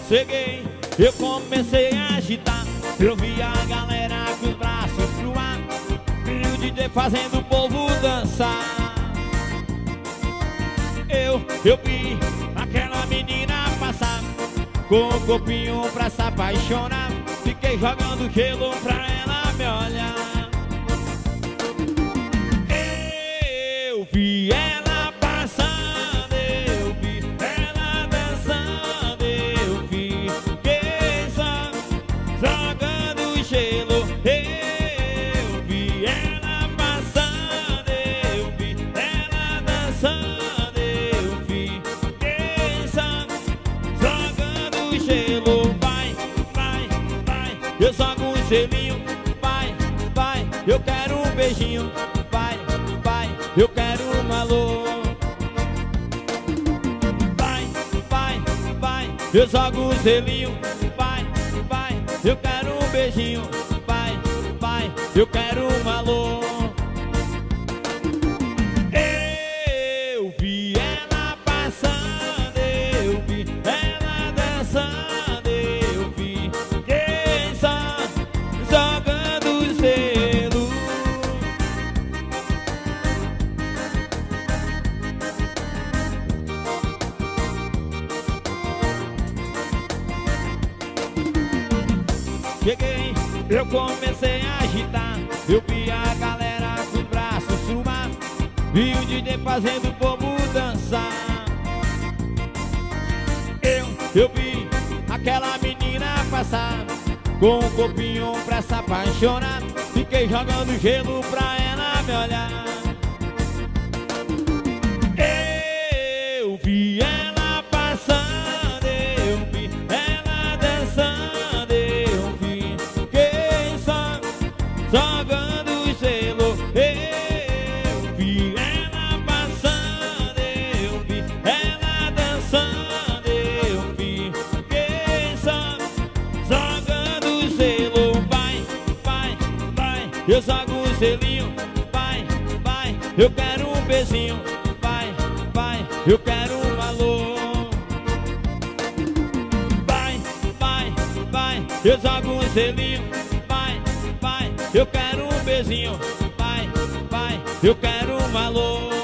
Cheguei, eu comecei a agitar. Eu vi a galera com os braços pro ar, e o DJ fazendo o povo dançar. Eu vi aquela menina passar com o corpinho pra se apaixonar. Fiquei jogando gelo pra ela me olhar. Eu vi ela passando, eu vi ela dançando, eu vi quem só jogando gelo. Eu vi ela passando, eu vi ela dançando, eu vi quem só jogando gelo. Vai, vai, vai, eu jogo um gelinho. Vai, vai, eu quero um beijinho. Vai, vai, eu quero um alô. Vai, vai, vai, eu jogo um gelinho. Vai, vai, eu quero um beijinho. Vai, vai, eu quero um alô. Eu vi ela passando, eu vi ela dançando, eu vi quem só jogando gelo. Cheguei, eu comecei a agitar. Eu vi a galera com os braços pro ar, vi o DJ fazendo o povo dançar. Eu vi aquela menina passar com o corpinho pra se apaixonar. Fiquei jogando gelo pra ela me olhar. Eu vi ela passando, eu vi ela dançando, eu vi quem só jogando gelo. Eu vi ela passando, eu vi ela dançando, eu vi quem só jogando gelo. Vai, vai, vai, eu jogo um gelinho. Vai, vai, eu quero um beijinho. Vai, vai, eu quero um alô. Vai, vai, vai, eu jogo um gelinho. Vai, vai, eu quero um beijinho. Vai, vai, eu quero um alô.